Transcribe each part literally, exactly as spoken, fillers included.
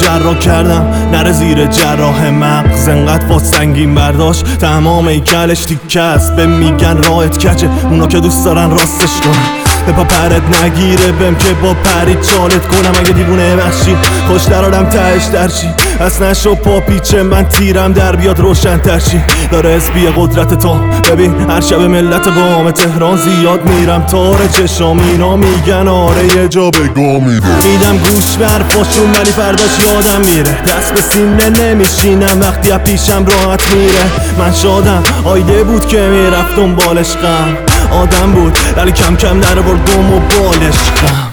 جراح کردم نره زیر جراح مغز، انقدر فاز سنگین برداشت تمام ایکلش تیکه است. به میگن راحت کچه اونا که دوست دارن راستش کنن، به پا پرت نگیره بهم که با پرید چالت کنم. اگه دیوونه بخشی خوش درارم تهش درشی، از نشو پا پیچه من تیرم در بیاد روشن ترشی. داره حسبی قدرت تو ببین هر شب ملت بام تهران زیاد میرم تاره چشام اینا میگن آره یه جا بگا میره. میدم گوش بر پاشون ولی فرداش یادم میره، دست به سینه نمیشینم وقتی از پیشم راحت میره. من شادم آیده بود که میرفتم بالش غم، آدم بود ولی کم کم در بردم و بالش غم.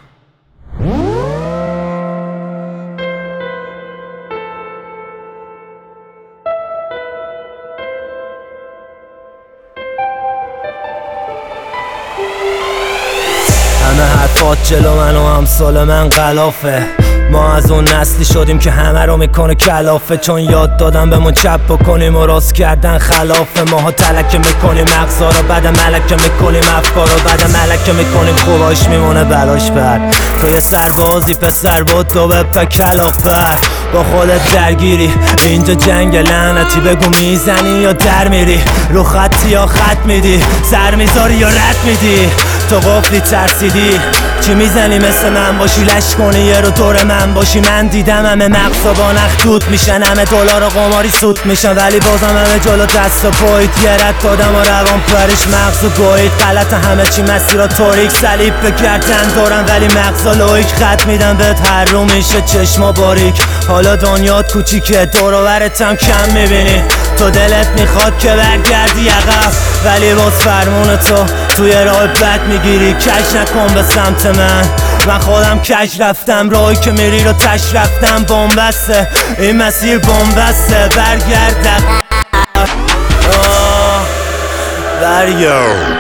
همه حرفات جلو من و همسال من غلافه، ما از اون نسلی شدیم که همه رو میکنه کلافه. چون یاد دادم بهمون چپ بکنیم و راست کردن خلافه. ماها تلکه میکنیم مغزا رو بعد ملکه میکنیم افکار رو بعد ملکه میکنیم خوباش میمونه بلاش بر. تو یه سربازی پسر بود تو بپه کلافر، با خودت درگیری اینجا جنگ لعنتی. بگو میزنی یا در میری، رو خطی یا خط میدی، سر میذاری یا رد میدی. تو قفلی ترسیدی چی میزنی مثل من باشی لش کنی یه رو دور من باشی. من دیدم همه مغزا با نخ دود میشن، همه دلار و قماری سود میشن، ولی بازم همه جلو دست و پایید. یه رد دادم و روان پرش مغز و گوید غلط همه چی مسیرا توریک سلیب بکردن دارم، ولی مغزا لویک خط میدم بهت هر رو میشه چشما باریک. حالا دنیات کوچیکه دور و برتم کم میبینی، تو دلت میخواد که برگردی عقب، ولی باز فرمون تو توی راه بد میگیری. کج نکن به سمت من، من خودم کج رفتم، راهی که میری رو تش رفتم. بومبسته این مسیر بومبسته، برگرد برگرد.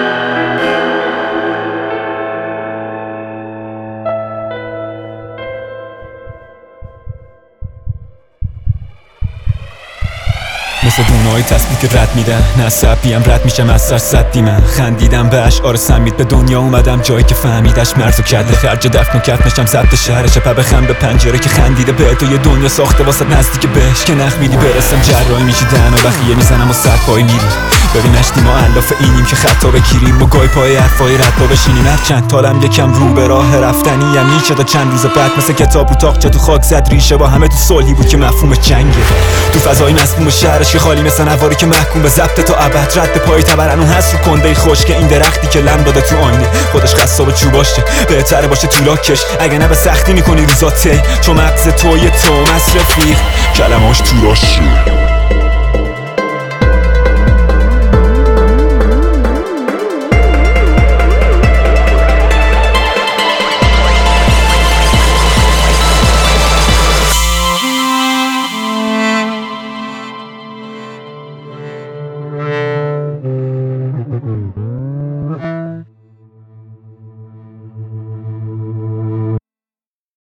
مثل دونای تسبیح که رد میدن، نه سبیم رد میشم از سر صدی. من خندیدم به اشعار سمید، به دنیا اومدم جایی که فهمیدش مرز و کرده خرج دفن و کفنشم ضبط شهرشه. پا بخم به پنجره که خندیده به تو یه دنیا ساخته واسه نزدیک بهش که نخ میدی برسم جراحی میشی دهن و بخیه میزنم و سر پای میری. ببین نشتی ما علاف اینیم که خطا بگیریم و گای پای حرفای رد با بشینیم. هر چند تالم یکم رو به راه رفتنی هم میشه تا چند روز بعد مثل کتاب رو تاقچه تو خاک زد ریشه. با همه تو صلحی بود که مفهوم جنگه، تو فضای مسموم شهرش که خالی مثل نواری که محکوم به ضبط تا ابد. رد پای تبرن اون هست رو کنده خوش که این درختی که لم داده تو آینه خودش قصاب چوباشه. بهتره باشه طولاکش اگه نه به سختی میکنی روزاته، چون مغز توی تو مصرفی کلماش توراشه.